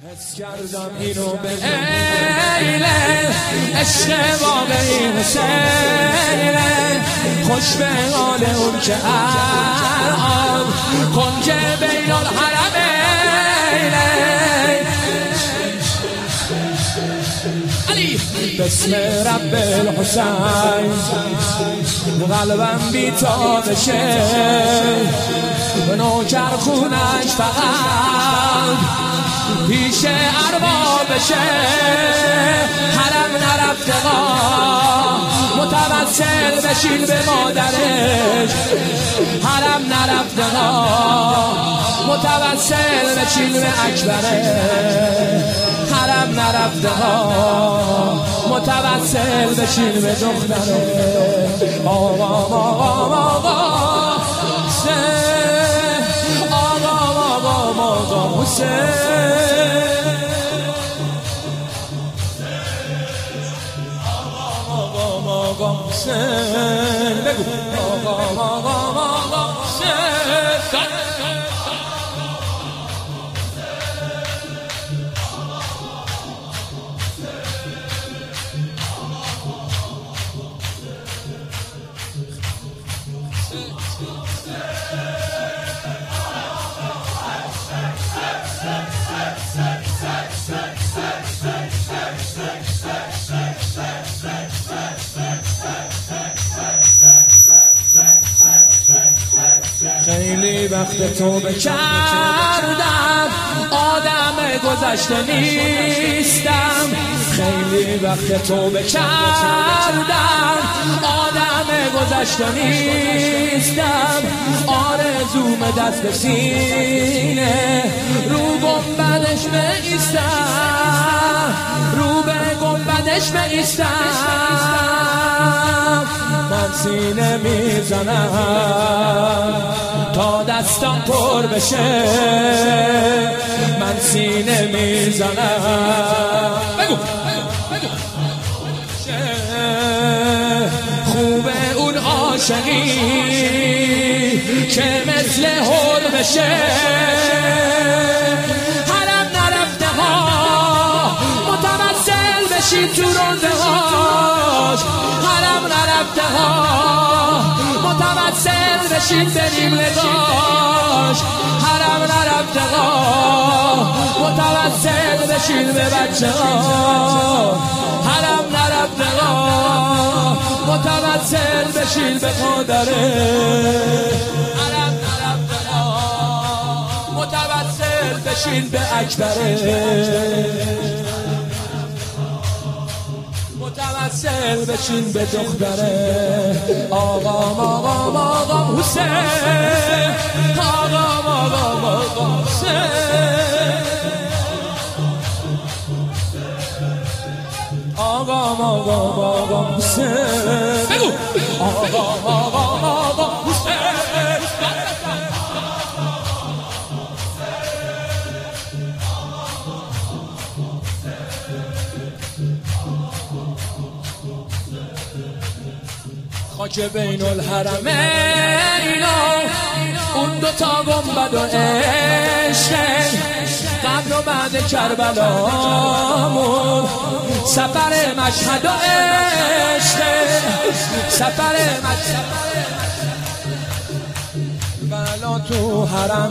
حس کردم اینو به ایله عشق واقعی حسینه خوش به حال اون که الان کنج بین الحرمینه بسم رب الحسین قلبم بی‌تابشه نوکر خونش فقط پیش اربابشه حرم نرفته متوسل بشین به مادرش حرم نرفته متوسل بشین به اکبره حرم نرفته متوسل بشین به دختره آقا حسین بگو خیلی وقت توبه کردم آدم گذشته نیستم خیلی وقت توبه کردم آدم گذشته نیستم آرزوم دست به سینه رو گنبدش بایستم رو به گنبدش بایستم من سینه میزنم تا دستم پر بشه من سینه میزنم بگو خوبه اون عاشقی که مثل هول بشه حرم نرفته ها متوسل بشین تو رنده هاش حرم نرفته ها متوسل بشین بریم لگاش حرم نرفته ها متوسل بشین به بچه ها حرم نرفته ها متوسل بشین به مادره حرم نرفته ها متوسل بشین به اکبره متوسل بشین به دختره آقا حسین آقا حسین آقا حسین بگو آقا حسین خاک بین الحرمین اون دوتا گنبد و عشق قبل و بعد کربلامون سفر مشهد و عشق سفر مشهد کربلا تو حرم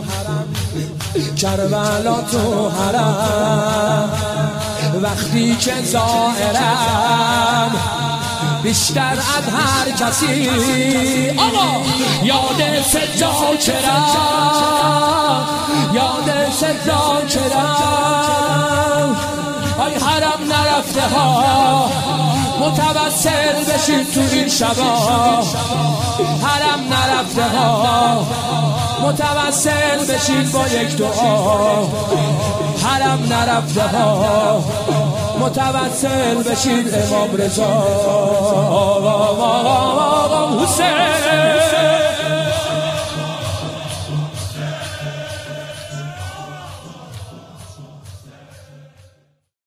کربلا تو حرم وقتی که ظاهرم بیشتر از هر کسی آقا یاد سجاکرم یاد سجاکرم ای حرم نرفته ها متوسل بشین تو این شبا حرم نرفته ها متوسل بشین با یک دعا حرم نرفته ها متوسل بشین امام رضا آقا حسین